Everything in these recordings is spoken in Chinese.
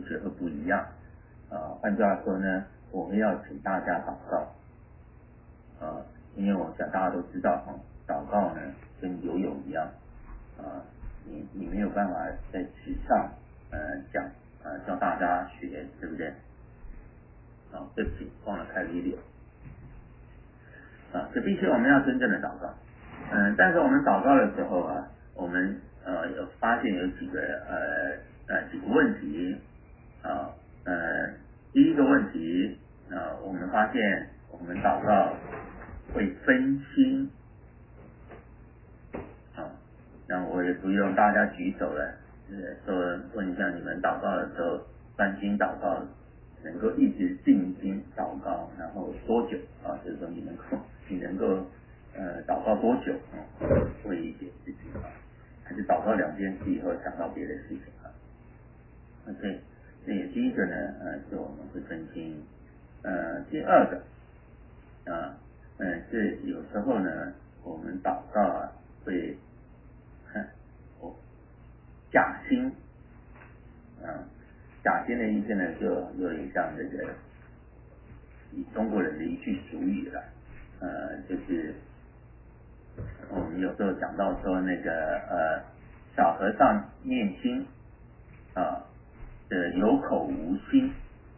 学会不一样换句话说呢，我们要请大家祷告因为我想大家都知道祷告呢跟游泳一样你没有办法在纸上讲教大家学，对不对？对不起，忘了开 video 这必须我们要真正的祷告但是我们祷告的时候我们有发现有几个问题第一个问题我们发现我们祷告会分心那我也不用大家举手了说问一下你们祷告的时候专心祷告能够一直静心祷告然后多久就是说你能够祷告多久为一些事情还是祷告2件事以后想到别的事情OK， 这也第一个呢是我们会分心第二个是有时候呢我们祷告会假心假心的意思呢就有点像这个中国人的一句俗语了就是我们有时候讲到说那个小和尚念经有口无心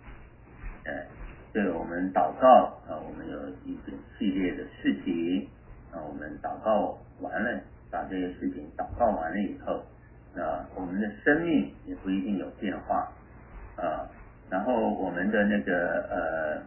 对我们祷告我们有一个系列的事情我们祷告完了把这些事情祷告完了以后我们的生命也不一定有变化然后我们的那个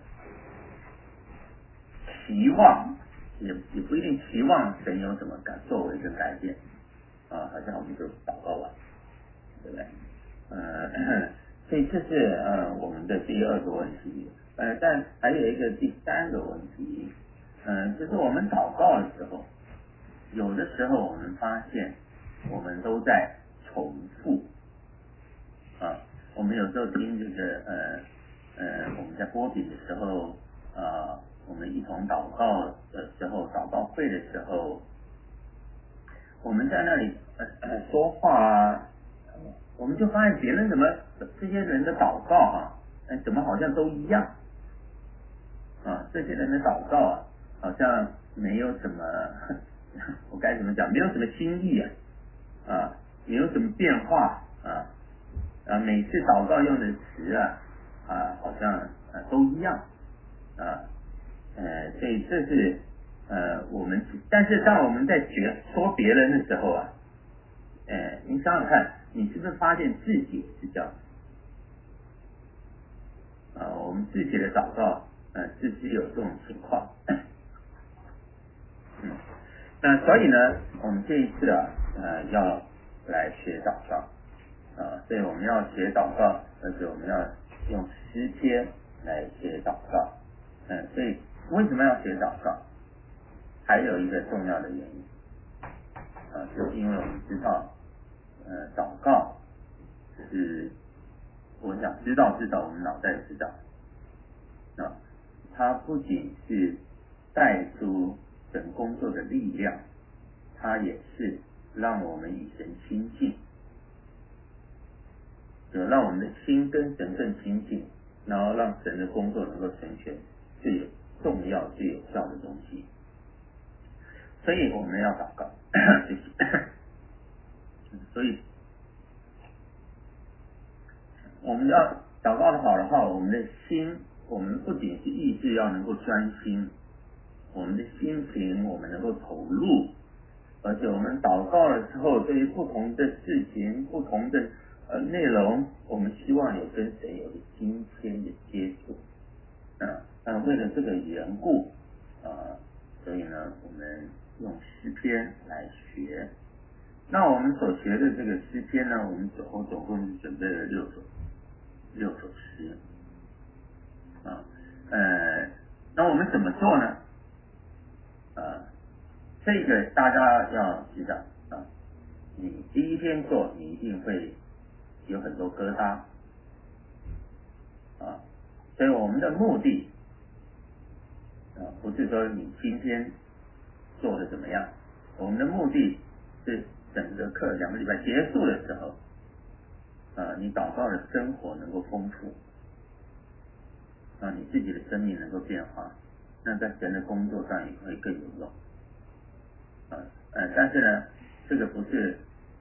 期望也不一定期望神有什么作为跟改变好像我们就祷告完对不对所以这是我们的第二个问题但还有一个第三个问题就是我们祷告的时候有的时候我们发现我们都在重复我们有时候听这个我们在播饼的时候我们一同祷告的时候祷告会的时候我们在那里说话我们就发现别人怎么这些人的祷告怎么好像都一样这些人的祷告好像没有什么我该怎么讲没有什么新意没有什么变化每次祷告用的词好像都一样所以这是我们但是当我们在说别人的时候您想想看你是不是发现自己也是这样我们自己的祷告是不是有这种情况那所以呢我们这一次要来学祷告所以我们要学祷告而且我们要用诗篇来学祷告所以为什么要学祷告还有一个重要的原因就是因为我们知道祷告是我想知道我们脑袋知道它不仅是带出神工作的力量它也是让我们与神亲近让我们的心跟神更亲近然后让神的工作能够成全最重要最有效的东西所以我们要祷告所以我们要祷告的好的话我们的心我们不仅是意志要能够专心我们的心情我们能够投入而且我们祷告的时候对于不同的事情不同的内容我们希望有跟神有今天的接触为了这个缘故所以呢我们用诗篇来学那我们所学的这个诗篇呢我们总共是准备了6首诗那我们怎么做呢这个大家要知道你第一天做你一定会有很多疙瘩所以我们的目的不是说你今天做的怎么样我们的目的是整个课2个礼拜结束的时候你祷告的生活能够丰富，你自己的生命能够变化，那在神的工作上也会更有用。但是呢，这个不是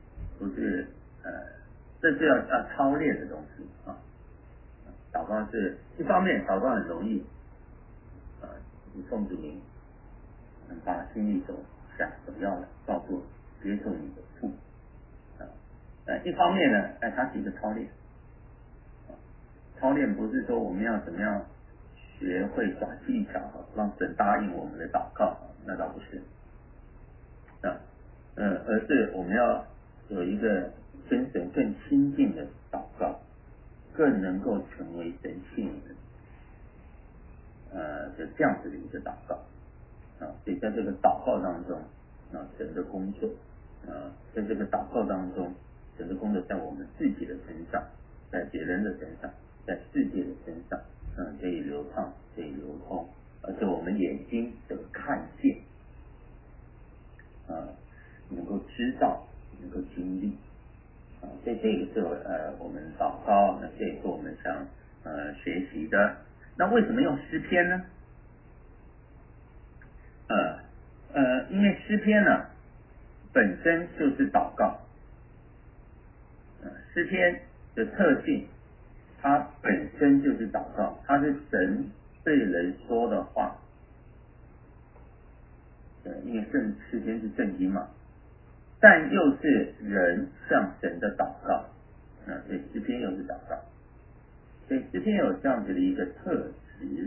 这是要操练的东西啊。祷告是一方面，祷告很容易你奉主名，把心里所想要的告诉接受你的父一方面呢，它是一个操练。操练不是说我们要怎么样学会耍技巧让神答应我们的祷告，那倒不是而是我们要有一个跟神更亲近的祷告，更能够成为神信的这样子的一个祷告所以在这个祷告当中神的工作在这个祷告当中，神的工作在我们自己的身上，在别人的身上，在世界的身上可以流畅，可以流通，而且我们眼睛能看见能够知道，能够经历所以这个是我们祷告，那这也是我们想学习的。那为什么用诗篇呢？因为诗篇呢本身就是祷告，诗篇的特性，它本身就是祷告，它是神对人说的话。因为诗篇是圣经嘛，但又是人向神的祷告所以诗篇又是祷告，所以诗篇有这样子的一个特质。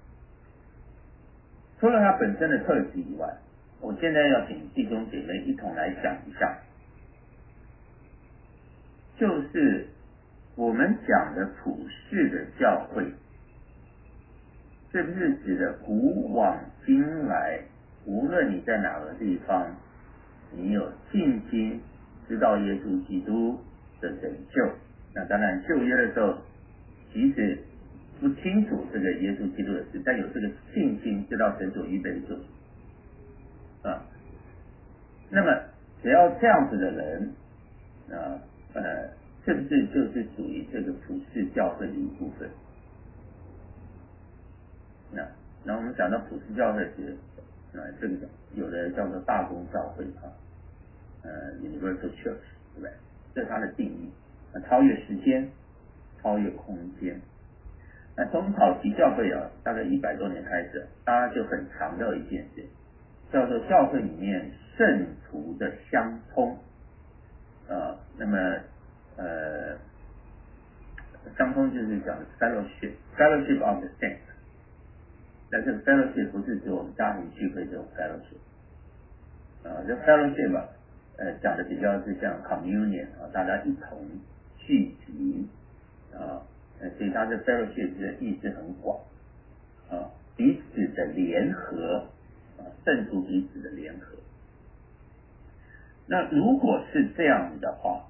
除了它本身的特质以外，我现在要请弟兄姐妹一同来想一下，就是我们讲的普世的教会，是不是指的古往今来，无论你在哪个地方，你有信心知道耶稣基督的拯救。那当然旧约的时候即使不清楚这个耶稣基督的事，但有这个信心知道神所预备的救那么只要这样子的人是不是就是属于这个普世教会的一部分？那我们讲到普世教会时这个有的叫做大公教会Universal Church， 对不对？这是它的定义超越时间，超越空间。那从早期教会大概100多年开始，大家就很强调一件事，叫做教会里面圣徒的相通那么相通就是讲 fellowship of the saints。但这个 fellowship 不是指我们家庭聚会这种 fellowship这 fellowship 讲的比较是像 communion 大家一同聚集所以它的 fellowship 的意思很广彼此的联合圣徒彼此的联合。那如果是这样子的话，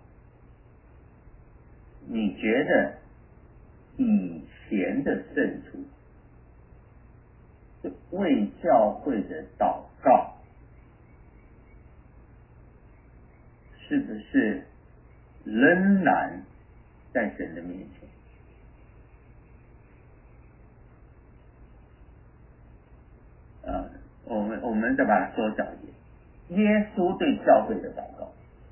你觉得以前的圣徒为教会的祷告是不是仍然在神的面前？我们再把它缩小一点，耶稣对教会的祷告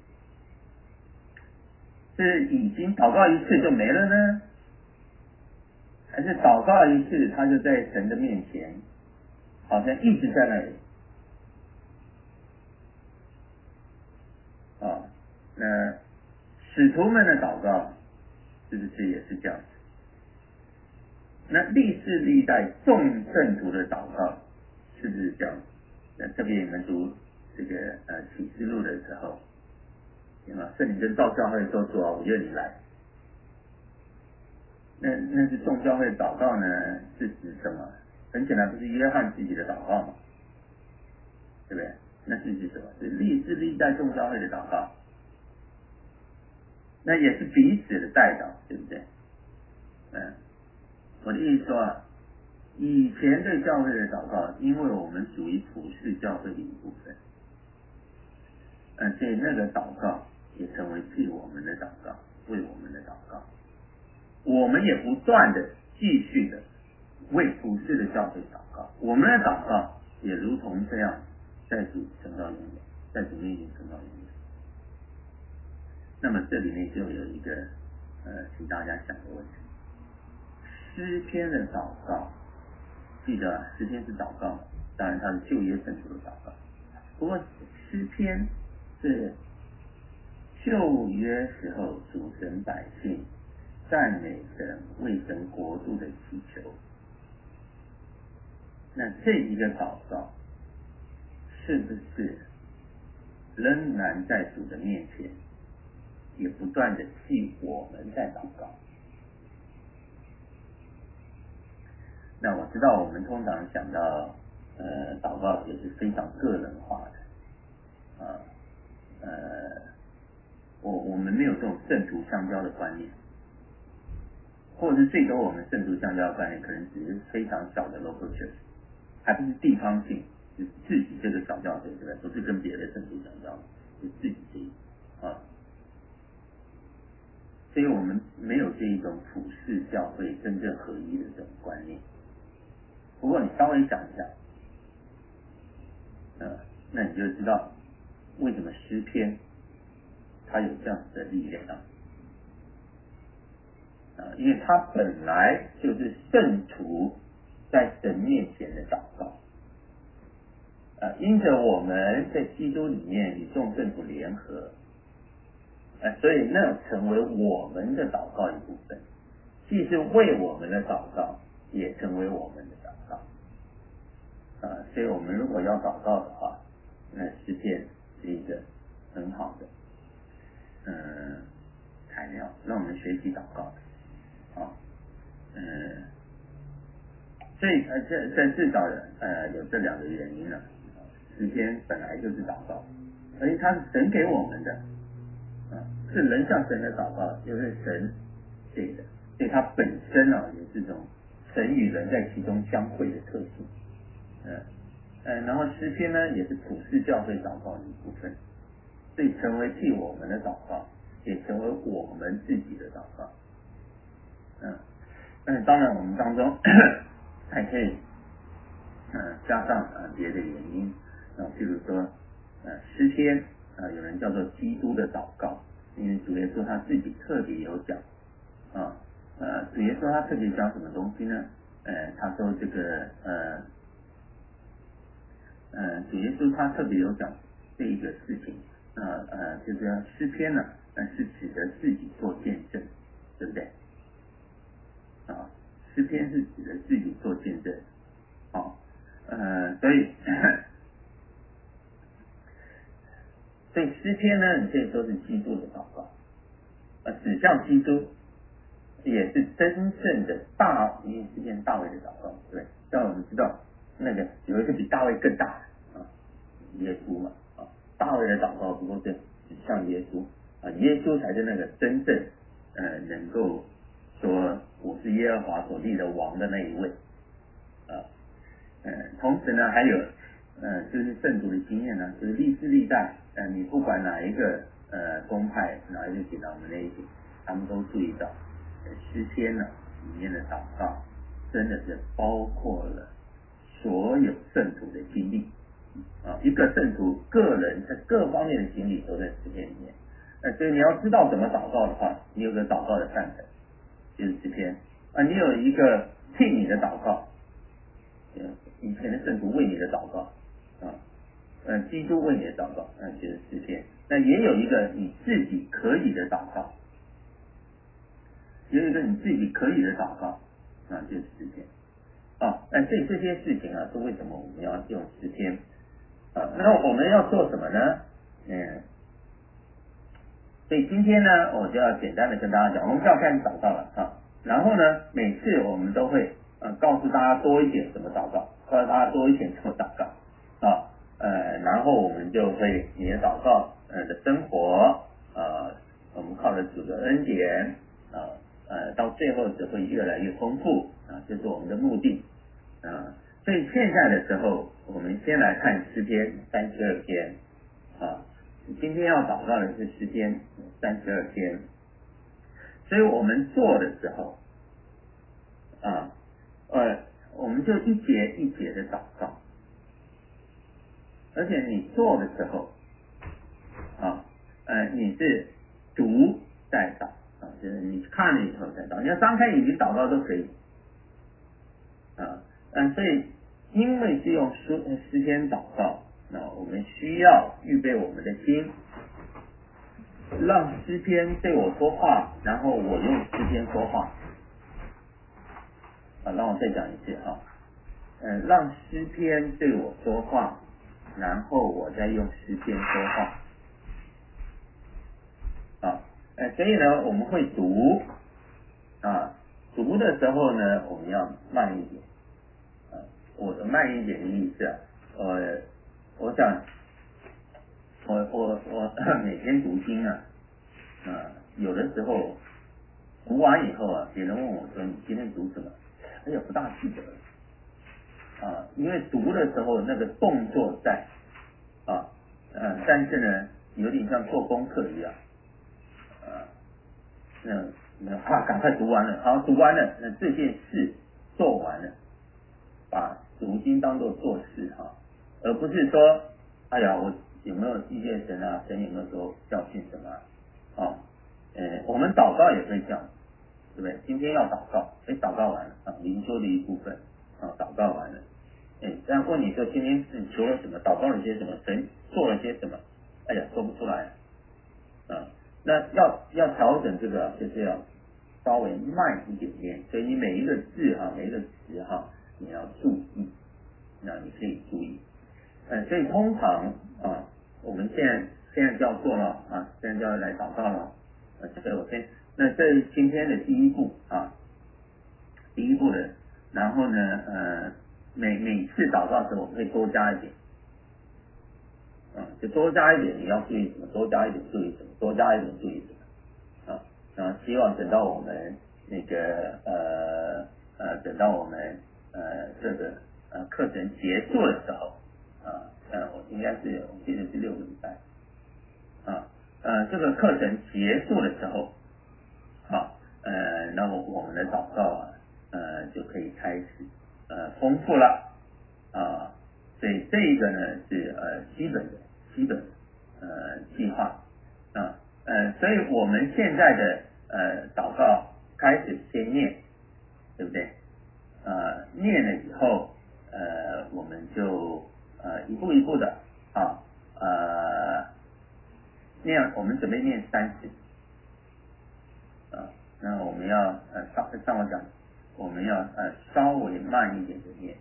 是已经祷告一次就没了呢，还是祷告一次他就在神的面前好像一直在那里那使徒们的祷告是不是也是这样子？那历世历代众圣徒的祷告是不是这样子？那特别你们读这个启示录的时候，圣灵跟到教会说主啊，我愿你来。那是众教会的祷告呢，是指什么？很简单，不是约翰自己的祷告嘛，对不对？那是指什么？是历世历代众教会的祷告，那也是彼此的代祷，对不对？我的意思说以前对教会的祷告，因为我们属于普世教会的一部分所以那个祷告也成为替我们的祷告。 为我们的祷告，我们也不断的继续的为普世的教会祷告，我们的祷告也如同这样在主存到永远，在主面前存到永远。那么这里面就有一个请大家想的问题，诗篇的祷告，记得诗篇是祷告，当然它是旧约圣徒的祷告，不过诗篇是旧约时候主神百姓赞美神为神国度的祈求，那这一个祷告是不是仍然在主的面前也不断的替我们在祷告？那我知道我们通常想到祷告也是非常个人化的我们没有这种圣徒相交的观念，或者是最多我们圣徒相交的观念可能只是非常小的 local church， 还不是地方性，是自己这个小教会，对不对？不是跟别的圣徒相交，是自己这一所以我们没有这一种普世教会真正合一的这种观念。不过你稍微想一下，那你就知道为什么诗篇它有这样子的力量因为它本来就是圣徒在神面前的祷告因着我们在基督里面与众圣徒联合所以那成为我们的祷告一部分，既是为我们的祷告，也成为我们的祷告所以我们如果要祷告的话，那诗篇是一个很好的材料，让我们学习祷告所以这至少有这两个原因诗篇本来就是祷告，而且它是神给我们的是人向神的祷告，就是神给的，所以它本身有这种神与人在其中相会的特性然后诗篇呢也是普世教会祷告的一部分，所以成为替我们的祷告，也成为我们自己的祷告但是当然我们当中还可以加上别的原因譬如说诗篇有人叫做基督的祷告，因为主耶稣他自己特别有讲主耶稣他特别讲什么东西呢他说这个主耶稣他特别有讲这一个事情就是诗篇呢是指的自己做见证，对不对诗篇是指的自己做见证所以诗篇呢你可以说是基督的祷告指向基督，也是真正的因为诗篇大卫的祷告，对，让我们知道那个有一个比大卫更大的耶稣嘛大卫的祷告不过是指向耶稣耶稣才是那个真正能够说我是耶和华所立的王的那一位同时呢还有就是圣徒的经验呢，就是历世历代你不管哪一个宗派哪一个解道的那一些，他们都注意到诗篇里面的祷告真的是包括了所有圣徒的经历一个圣徒个人在各方面的经历都在诗篇里面所以你要知道怎么祷告的话，你有个祷告的范本就是诗篇你有一个替你的祷告以前的圣徒为你的祷告基督为你的祷告就是诗篇，那也有一个你自己可以的祷告，也有一个你自己可以的祷告就是诗篇所以这些事情是为什么我们要用诗篇那我们要做什么呢所以今天呢我就要简单的跟大家讲，我们就要开始祷告了然后呢每次我们都会告诉大家多一点怎么祷告，告诉大家多一点怎么祷告然后我们就会你的祷告的生活我们靠着主的恩典到最后只会越来越丰富这是我们的目的所以现在的时候我们先来看诗篇32篇今天要祷告的是诗篇32篇所以我们做的时候啊，我们就一节一节的祷告，而且你做的时候啊，你是读在祷啊，就是你看了以后再祷，你要张开眼睛祷告都可以啊，所以因为是用诗篇祷告，那我们需要预备我们的心，让诗篇对我说话，然后我用诗篇说话。让我再讲一次哈，让诗篇对我说话，然后我再用诗篇说话。所以呢，我们会读读的时候呢，我们要慢一点。我的慢一点的意思我想我每天读经有的时候读完以后别人问我说你今天读什么？哎呀，不大记得了因为读的时候那个动作在但是呢，有点像做功课一样赶快读完了，好，读完了，那这件事做完了，把读经当作做事而不是说，哎呀，我有没有遇见神啊？神有没有说教训什么我们祷告也会这样，对不对？今天要祷告，祷告完了灵修的一部分祷告完了，但问你说今天是求了什么？祷告了些什么？神做了些什么？哎呀，说不出来那要调整这个，就是要稍微慢一点点，所以你每一个字每一个词你要注意，那你可以注意，所以通常我们现在就要做了现在就要来祷告了，这个我先，那这是今天的第一步第一步的，然后呢每次祷告的时候我们会多加一点。就多加一点你要注意什么，多加一点注意什么，多加一点注意什么然后希望等到我们那个等到我们这个课程结束的时候我应该是我记得是6个礼拜这个课程结束的时候那我们的祷告就可以开始丰富了所以这一个呢是基本计划所以我们现在的祷告开始先念，对不对念了以后我们就一步一步的念，我们准备念3次那我们要上我讲，我们要稍微慢一点的念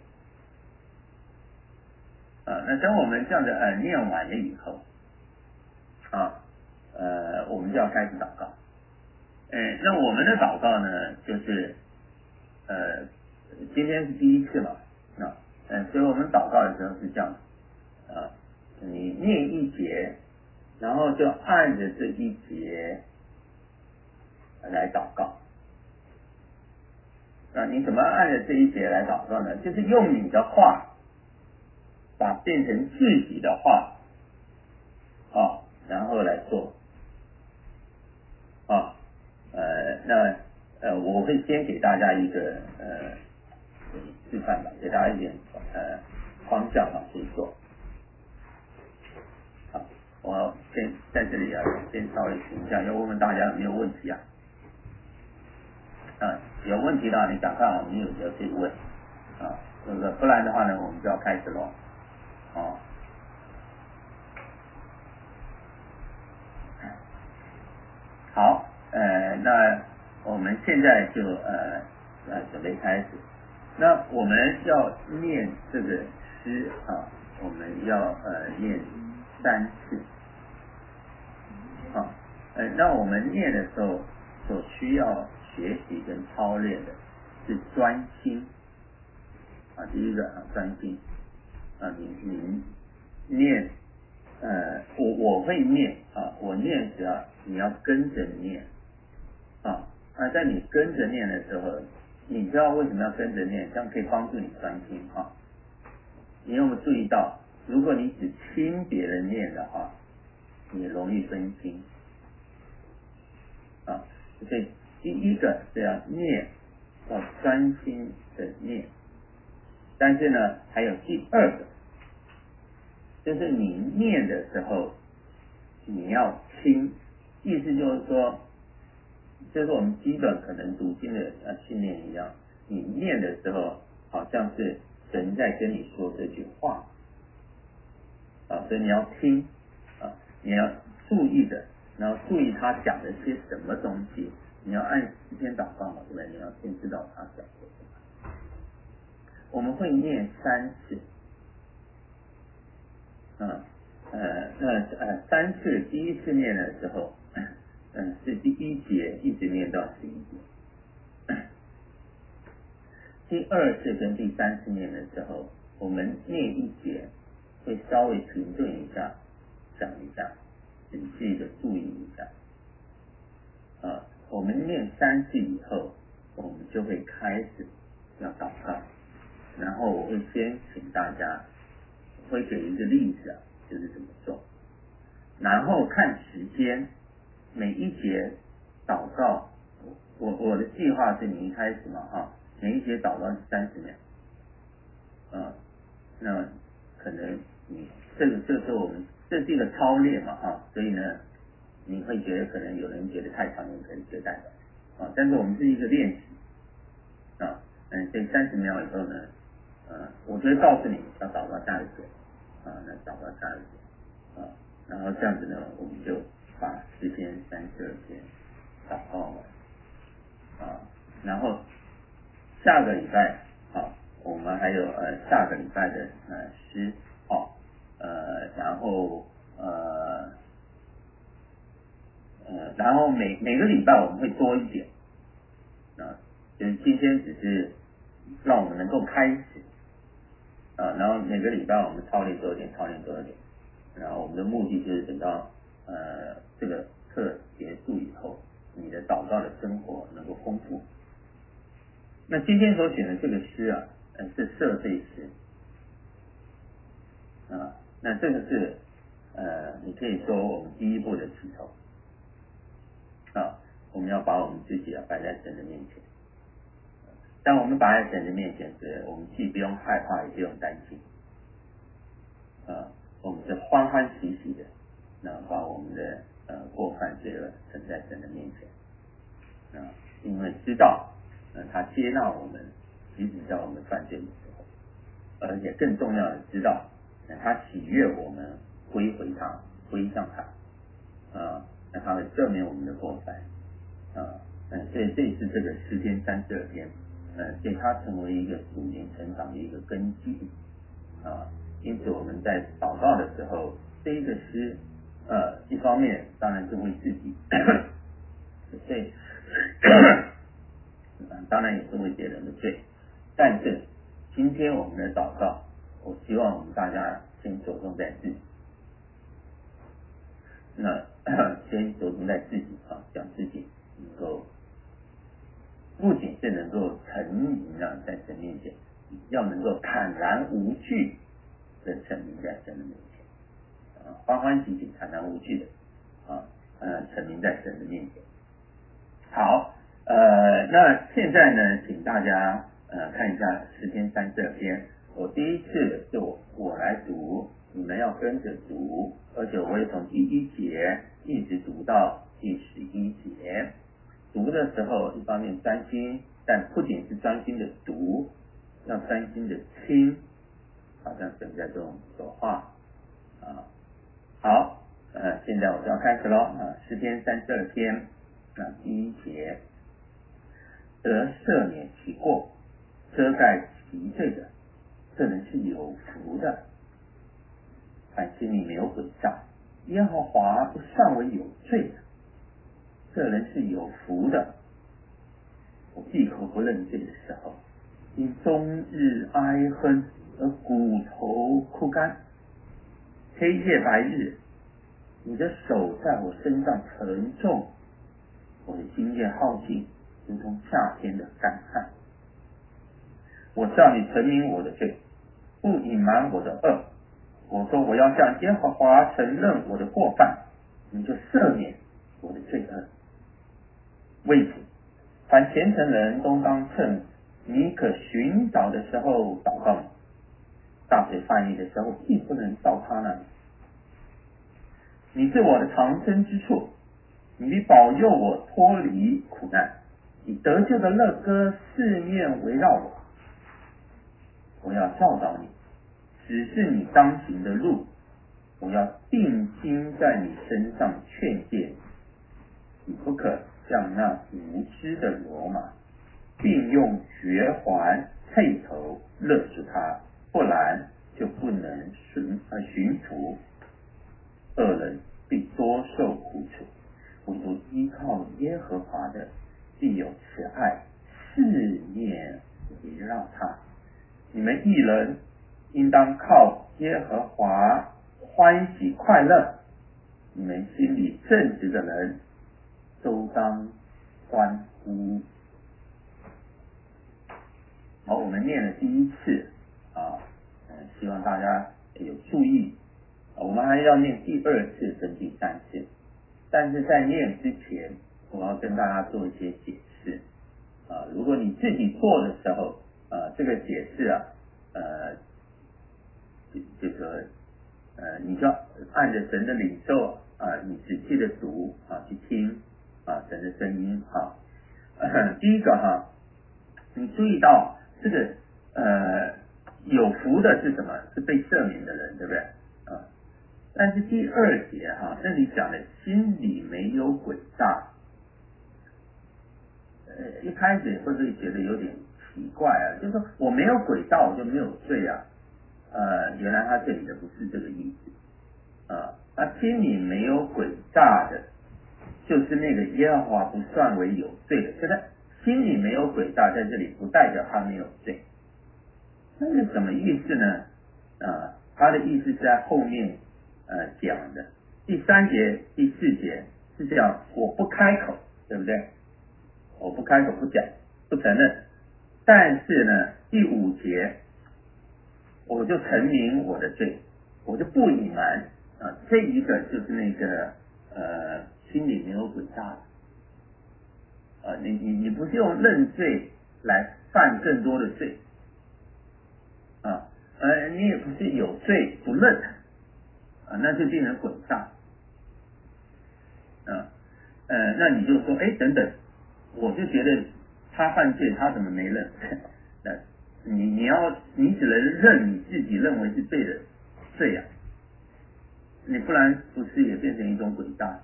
那等我们这样的念完了以后我们就要开始祷告那我们的祷告呢就是今天是第一次嘛所以我们祷告的时候是这样你念一节，然后就按着这一节来祷告你怎么按着这一节来祷告呢？就是用你的话把变成自己的话然后来做那我会先给大家一个示范吧，给大家一点方向可以做我先在这里先稍微停一下，要问问大家有没有问题有问题的你赶快我们有就可以问这个不然的话呢我们就要开始咯好那我们现在就准备开始，那我们要念这个诗我们要念3次那我们念的时候所需要学习跟操练的是专心第一个专心你念我会念我念只要你要跟着念在你跟着念的时候，你知道为什么要跟着念？这样可以帮助你专心你有没有注意到，如果你只听别人念的话，你容易分心所以第一个是要念，要专心的念，但是呢，还有第二个，就是你念的时候，你要听，意思就是说，就是我们基本可能读经的训练一样，你念的时候，好像是神在跟你说这句话，所以你要听，你要注意的，然后注意他讲的些什么东西，你要按时间祷告嘛，对不对？你要先知道他讲的什么。我们会念3次，3次，第一次念的时候，是第1节一直念到11节。第二次跟第3次念的时候，我们念1节会稍微停顿一下，想一下，仔细的注意一下。我们念3次以后，我们就会开始要祷告，然后我会先请大家，我会给一个例子就是怎么做，然后看时间，每一节祷告，我的计划是你一开始嘛每一节祷告是30秒，那可能你这是我们这是一个操练嘛所以呢，你会觉得可能有人觉得太长，有人可能觉得太短但是我们是一个练习所以30秒以后呢，我就会告诉你要祷告下一节那祷告下一节然后这样子呢，我们就把诗篇32篇祷告完然后下个礼拜我们还有下个礼拜的诗然后每个礼拜我们会多一点就是今天只是让我们能够开始然后每个礼拜我们操练多一点，然后我们的目的就是等到这个课结束以后，你的祷告的生活能够丰富。那今天所选的这个诗是赦罪诗那这个是你可以说我们第一步的起头我们要把我们自己摆在神的面前。当我们摆在神的面前时，我们既不用害怕，也不用担心我们是欢欢喜喜的把我们的过犯罪恶呈在神的面前因为知道他接纳我们，即使在我们犯罪的时候，而且更重要的知道他喜悦我们归向他那他会赦免我们的过犯所以这是这个诗篇32篇给他成为一个属灵成长的一个根基因此我们在祷告的时候，这一个诗一方面当然是为自己所以当然也是为别人的罪，但是今天我们的祷告，我希望我们大家先着重在自己先着重在自己讲自己能够不仅是能够沉迷在神面前，要能够坦然无惧的沉迷在神的面前欢欢喜喜坦然无惧的沉迷在神的面前。好那现在呢，请大家看一下诗篇32篇。我第一次就我来读，你们要跟着读，而且我会从第1节一直读到第11节。读的时候一方面专心，但不仅是专心的读，要专心的听，好像神在跟我们说话好现在我就要开始咯诗篇32篇第1节，得赦免其过，遮盖其罪的，这人是有福的。凡心里没有诡诈，耶和华不尚为有罪的，这人是有福的。我闭口不认罪的时候，因终日哀恨而骨头枯干，黑夜白日，你的手在我身上沉重，我的心也耗尽，如同夏天的干旱。我叫你承明我的罪，不隐瞒我的恶。我说我要向耶和华承认我的过犯，你就赦免我的罪恶。为此凡虔诚人都当趁你可寻找的时候祷告。大水泛溢的时候，必不能到他那里。你是我的藏身之处，你必保佑我脱离苦难，以得救的乐歌四面围绕我。我要教导你，指示你当行的路，我要定睛在你身上劝诫你。你不可像那无知的罗马，并用绝环配头勒住他，不然就不能驯服。恶人必多受苦楚，唯独依靠耶和华的，必有慈爱四面围绕他。你们义人应当靠耶和华欢喜快乐，你们心里正直的人都当欢呼。好，我们念了第一次希望大家有注意，我们还要念第二次跟第三次，但是在念之前，我要跟大家做一些解释如果你自己做的时候这个解释你就按着神的领受你仔细的读去听神的声音第一个你注意到这个有福的是什么？是被赦免的人，对不对但是第二节这里讲的心里没有诡诈一开始会不会觉得有点奇怪就是说我没有诡诈我就没有罪原来他这里的不是这个意思他心里没有诡诈的就是那个耶和华不算为有罪的，所以他心里没有诡诈在这里不代表他没有罪。那是什么意思呢他的意思是在后面讲的第三节第四节是这样，我不开口，对不对？我不开口不讲不承认，但是呢第五节我就承明我的罪，我就不隐瞒这一个就是那个心里没有诡诈的你不是用认罪来犯更多的罪你也不是有罪不认那就变成诡诈那你就说等等，我就觉得他犯罪他怎么没认你只能认你自己认为是对的罪你不然不是也变成一种诡诈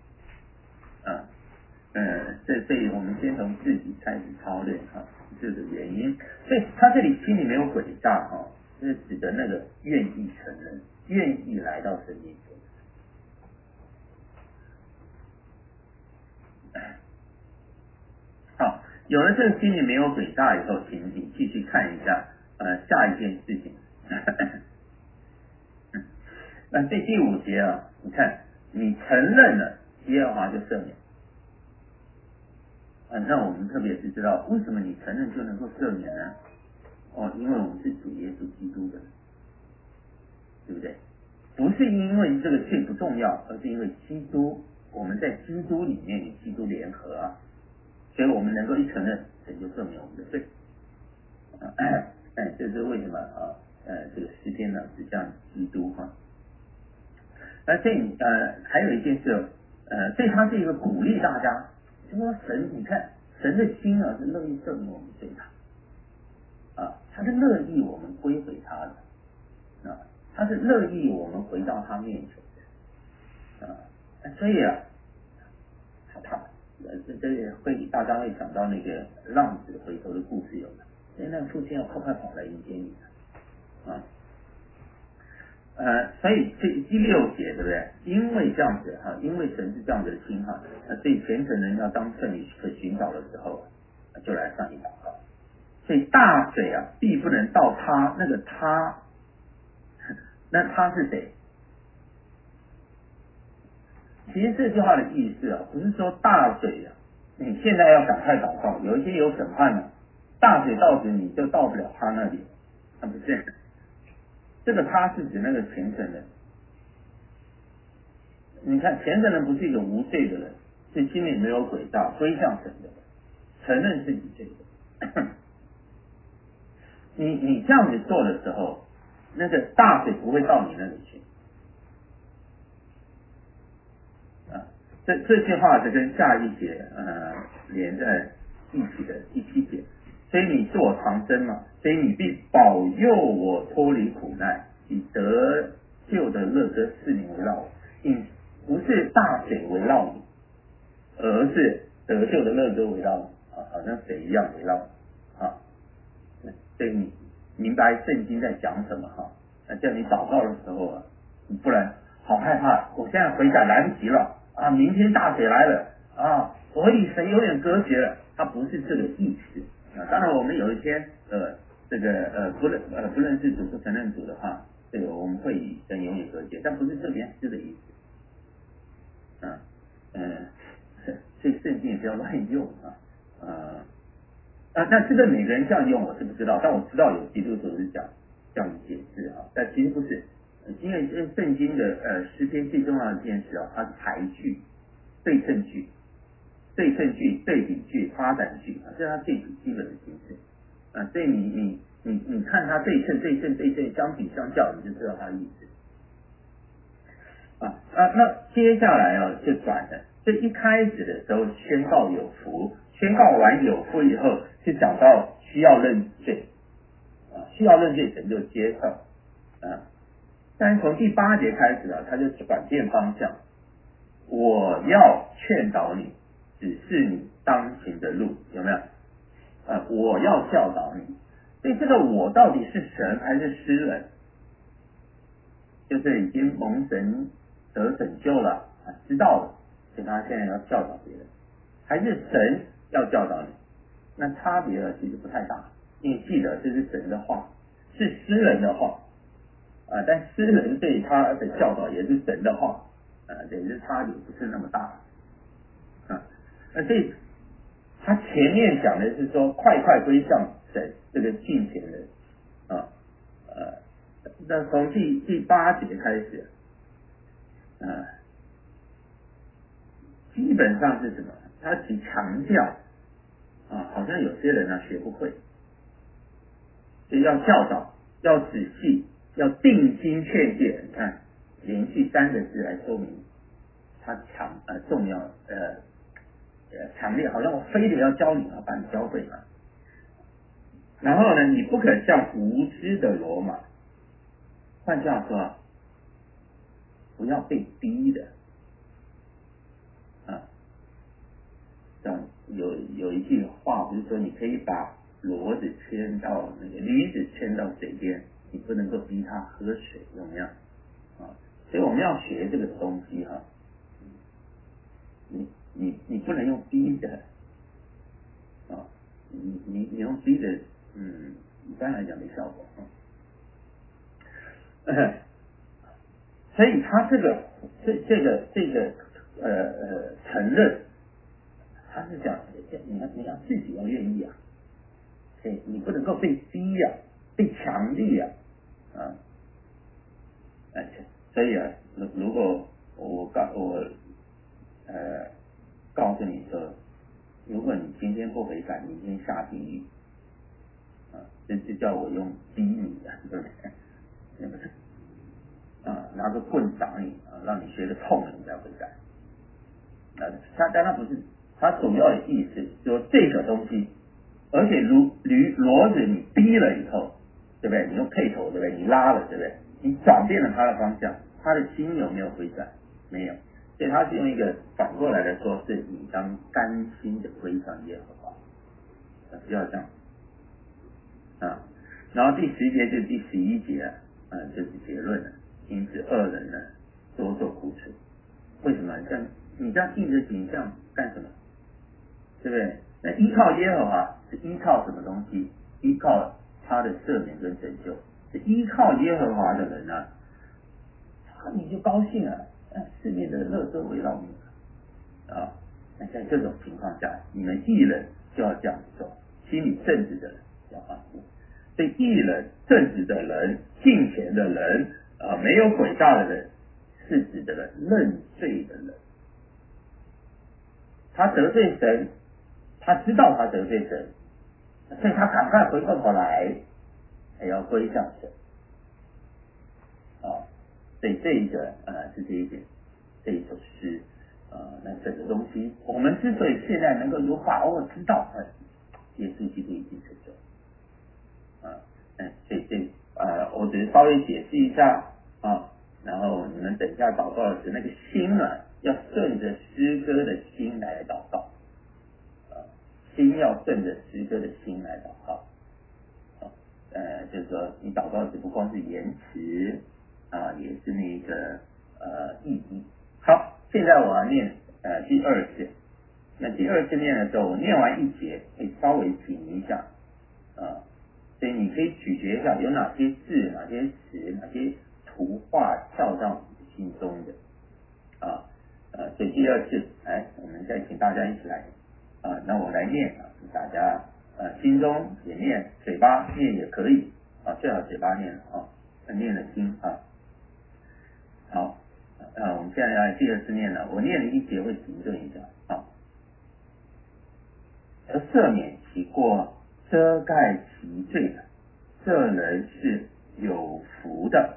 所以我们先从自己开始操练这个原因。所以他这里心里没有诡诈是指的那个愿意承认，愿意来到神面前。好，有了这个心里没有诡诈以后，请你继续看一下下一件事情。那这第五节你看你承认了耶和华就赦免那我们特别是知道为什么你承认就能够赦免呢因为我们是主耶稣基督的，对不对？不是因为这个罪不重要，而是因为基督，我们在基督里面与基督联合所以我们能够一承认，神就赦免我们的罪这是为什么这个诗篇呢指向基督这还有一件事所以他是一个鼓励大家，就说神，你看神的心是乐意赦免我们罪的他是乐意我们归回他的他是乐意我们回到他面前的所以他这会大家会想到那个浪子回头的故事有的，所以那个父亲要快快跑来迎接你所以这第六节对不对？因为这样子因为神是这样子的心所以虔诚人要当圣女可寻找的时候就来向你祷告。所以大水必不能到他，那个他，那他是谁？其实这句话的意思不是说大水你现在要赶快祷告，有一些有审判大水到时你就到不了他那里不是这个他是指那个虔诚人。你看虔诚人不是一个无罪的人，是心里没有诡诈归向神的人， 承认是你罪的。你这样子做的时候，那个大水不会到你那里去。这句话是跟下一节连在一起的第7节，所以你是我藏身嘛，所以你必保佑我脱离苦难，以得救的乐歌四面围绕我。你不是大水围绕你，而是得救的乐歌围绕你啊，好像水一样围绕你啊。所以你明白圣经在讲什么哈？叫你祷告的时候啊，你不然好害怕，我现在悔改来不及了啊！明天大水来了啊！我与神有点隔绝了，他不是这个意思啊。当然，我们有一天不认识主不承认主的话，这个我们会与神永远隔绝，但不是这边是的意思啊。所以圣经也不要乱用啊。那这个每个人这样用我是不知道，但我知道有基督徒是这样解释啊，但其实不是，因为圣经的诗篇最重要的一件事啊，它是排句、对称句、对比句、发展句啊，这是它最基本的形式啊，所以你看它对称、相比相较，你就知道它的意思那接下来就转了，所以一开始的时候宣告有福，宣告完有福以后，是讲到需要认罪需要认罪，神就接受但是从第8节开始他就转变方向，我要劝导你，指示你当行的路，有没有我要教导你。所以这个我到底是神还是诗人？就是已经蒙神得拯救了知道了，所以他现在要教导别人，还是神要教导你？那差别其实不太大，因为记得这是神的话，是诗人的话但诗人对他的教导也是神的话对，这差别不是那么大所以他前面讲的是说快归向神，这个敬虔人那从第8节开始基本上是什么？他只强调好像有些人学不会，所以要教导，要仔细，要定睛劝诫。你看，连续3个字来说明他重要强烈，好像我非得要教你把你教会嘛。然后呢，你不可像无知的罗马，换句话说，不要被逼的有一句话不是说你可以把骡子牵到驴子牵到水边，你不能够逼它喝水，有没有所以我们要学这个东西你不能用逼的你用逼的一般来讲没效果所以他这个承认，他是讲你要自己要愿意所以你不能够被逼被强力所以如果我告诉你说，如果你今天不悔改，明天下地狱这就叫我用逼你对不对？拿个棍打你让你觉得痛了，你才悔改他不是，他主要的意思说这个东西，而且骡子你逼了以后，对不对？你用配头，对不对？你拉了，对不对？你转变了他的方向，他的心有没有悔改？没有，所以他是用一个反过来的说，是你当甘心的归向耶和华不要这样然后第10节就是第11节就是结论了。因此恶人呢多受苦楚，为什么？你这样硬着颈这样干什么？对不对？那依靠耶和华是依靠什么东西？依靠他的赦免跟拯救，是依靠耶和华的人你就高兴了，四面的乐歌围绕你那在这种情况下，你们义人就要这样做，心里正直的人要放心。所以义人、正直的人、敬虔的人没有诡诈的人，是指的人认罪的人。他得罪神，他他知道他得罪神，所以他赶快回过头来，还要归向神。所以这一个是这一点，这一首诗那这个东西，我们之所以现在能够有把握知道，耶稣基督已经成就所以我只是稍微解释一下然后你们等一下祷告的时候，那个心要顺着诗歌的心来祷告，心要顺着诗歌的心来祷告，就是说你祷告只不光是言辞也是那个意义。好，现在我要念第二次。那第二次念的时候，我念完一节可以稍微停一下所以你可以咀嚼一下有哪些字、哪些词、哪些图画跳到你的心中的所以第二次，我们再请大家一起来那我来念大家心中也念，嘴巴念也可以最好嘴巴念念了心好，我们现在来第二次念了，我念了一节会停顿一下而赦免其过，遮盖其罪的，这人是有福的。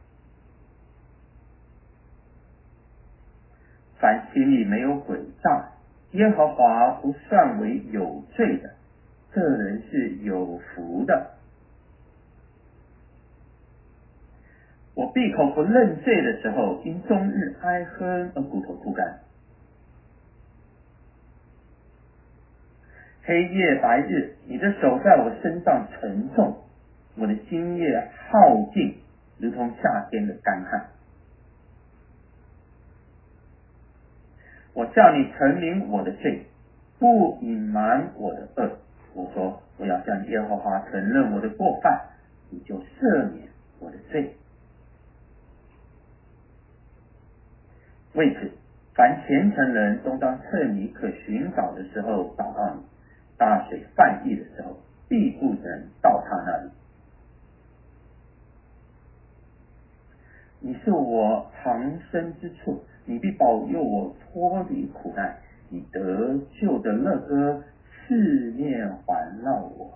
凡心里没有诡诈，耶和华不算为有罪的，这人是有福的。我闭口不认罪的时候，因终日哀哼而骨头枯干。黑夜白日，你的手在我身上沉重，我的心液耗尽，如同夏天的干旱。我叫你承明我的罪，不隐瞒我的恶。我说我要向耶和华承认我的过犯，你就赦免我的罪。为此，凡虔诚人都当趁你可寻找的时候祷告你，大水泛溢的时候，必不能到他那里。你是我藏身之处，你必保佑我脱离苦难，你得救的乐歌四面环绕我。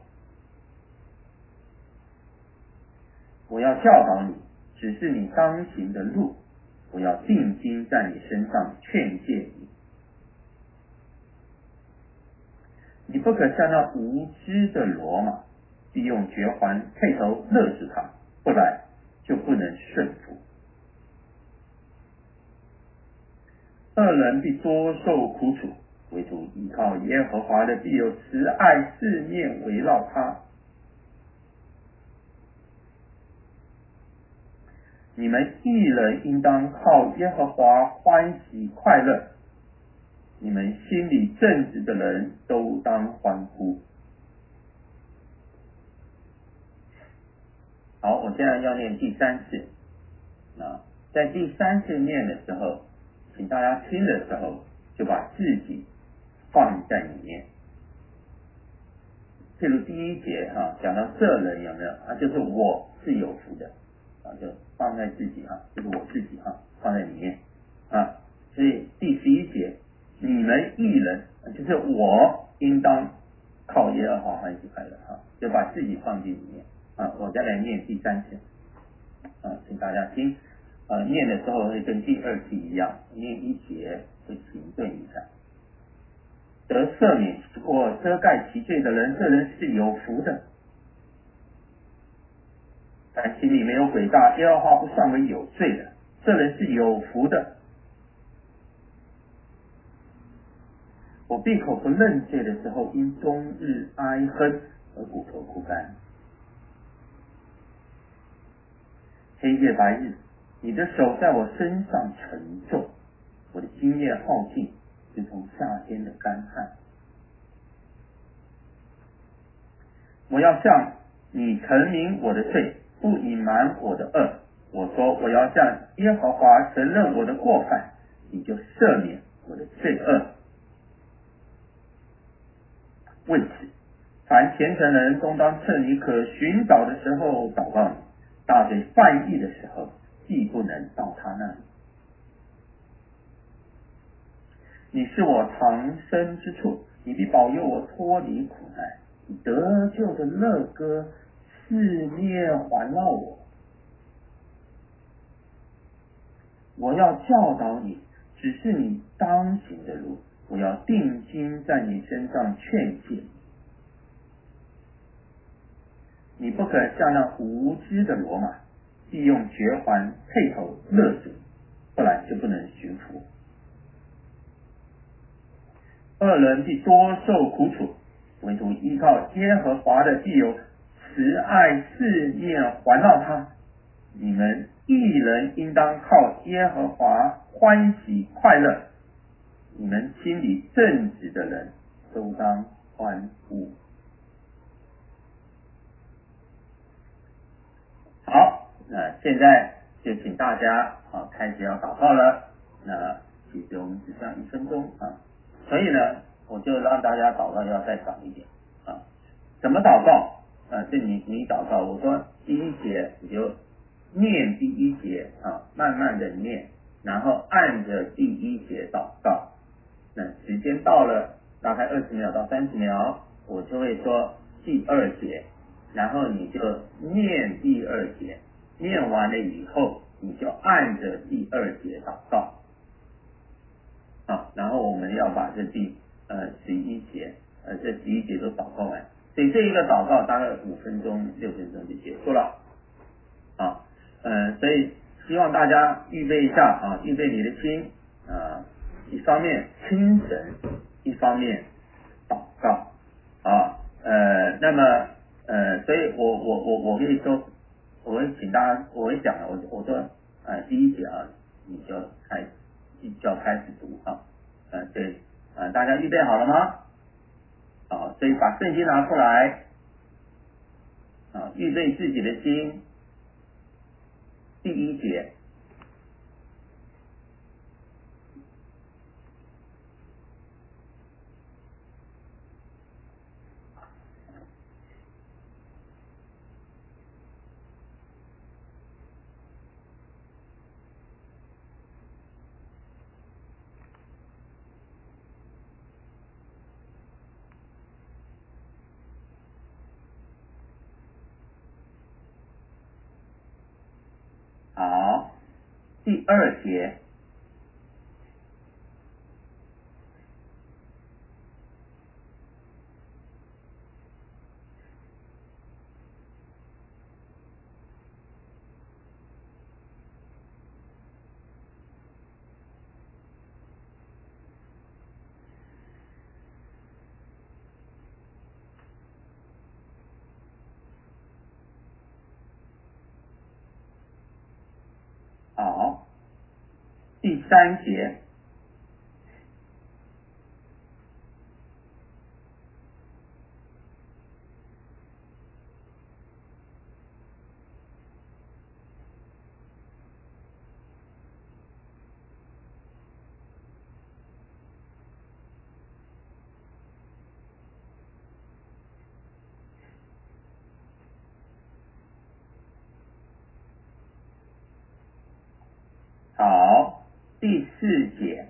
我要教导你，指示你当行的路，我要定睛在你身上劝诫你。你不可像那无知的骡马，必用绝环配头勒死他，不然就不能顺服。恶人必多受苦楚，唯独依靠耶和华的必有慈爱四面围绕他。你们义人应当靠耶和华欢喜快乐，你们心里正直的人都当欢呼。好，我现在要念第三次。在第三次念的时候，请大家听的时候就把自己放在里面。譬如第一节讲到这人有没有就是我是有福的就放在自己就是我自己放在里面所以第11节，你们义人就是我应当靠耶和华欢喜快乐就把自己放进里面我再来念第三次请大家听念的时候会跟第二次一样，念一节会停顿一下。得赦免或遮盖其罪的人，这人是有福的。但心里没有诡诈，耶和华不算为有罪的，这人是有福的。我闭口不认罪的时候，因终日哀哼而骨头枯干。黑夜白日，你的手在我身上沉重，我的心液耗尽，如同夏天的干旱。我要向你承明我的罪，不隐瞒我的恶。我说我要向耶和华承认我的过犯，你就赦免我的罪恶。为此，凡虔诚人都当趁你可寻找的时候祷告你，大水泛溢的时候，既不能到他那里。你是我藏身之处， 你必保佑我脱离苦难，你得救的乐歌四面环绕我。我要教导你，只是你当行的路，我要定睛在你身上劝诫你。不可像那无知的骡马，必用绝环配头勒住，不然就不能驯服。恶人必多受苦楚，唯独依靠耶和华的必有慈爱四面环绕他。你们一人应当靠耶和华欢喜快乐，你们心里正直的人都当欢呼。好，那现在就请大家开始要祷告了。那其实我们只剩1分钟所以呢，我就让大家祷告要再早一点怎么祷告是你祷告，我说第1节你就念第1节慢慢的念，然后按着第1节祷告。那时间到了大概20秒到30秒，我就会说第2节，然后你就念第2节，念完了以后你就按着第2节祷告然后我们要把这第11节这11节都祷告完，所以这一个祷告大概5分钟6分钟就结束了所以希望大家预备一下预备你的心一方面听神，一方面祷告那么所以我可以说，我会请大家，我会讲我说第1节你就要开始读对大家预备好了吗？所以把圣经拿出来预备自己的心。第1节，好，第2节。好，第3节。好，第4节。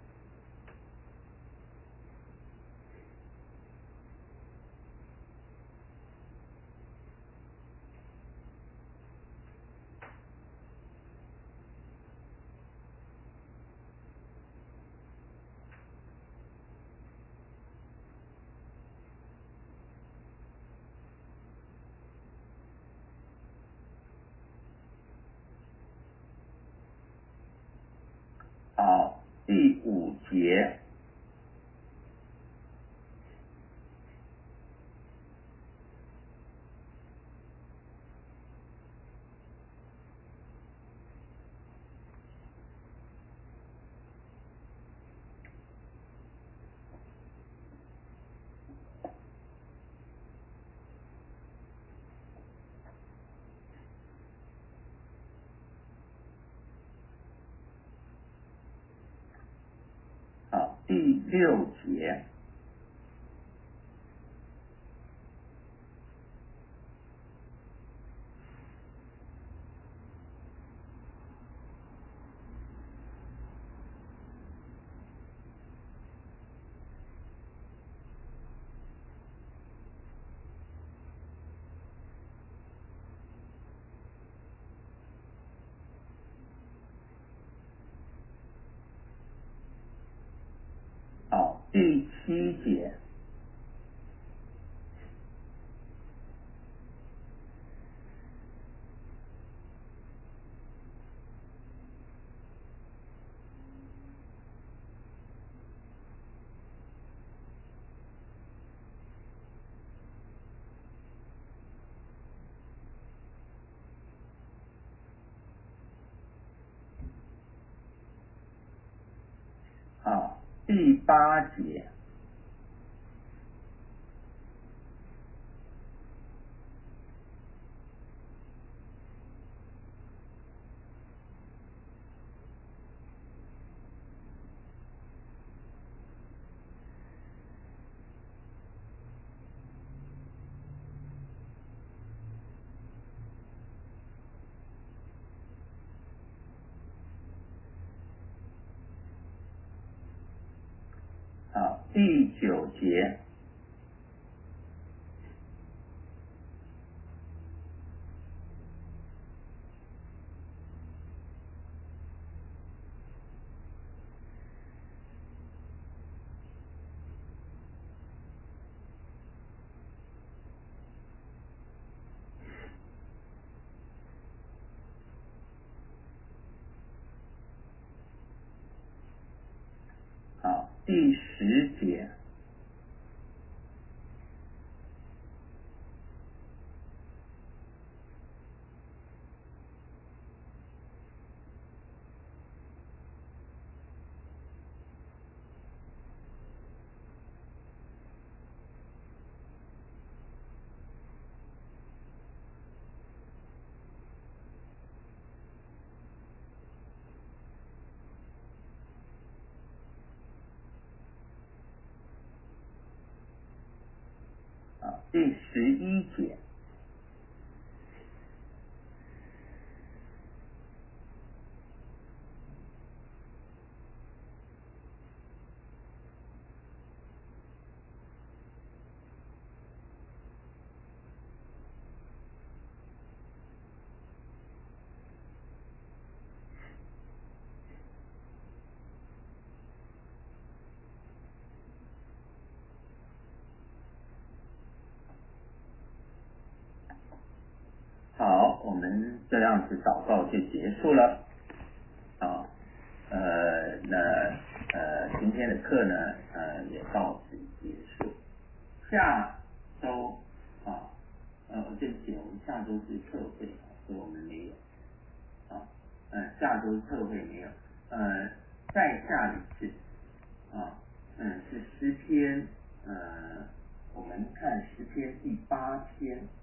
好，第5节。好，第6节。 第7节。好，第8节。好，第9节。好，第10节。好，第11节。好，我们这样子祷告就结束了。啊，今天的课呢，也到此结束。下周对不起，我们下周是特会，所以我们没有。下周特会没有。再下一次，是诗篇，我们看诗篇第8篇。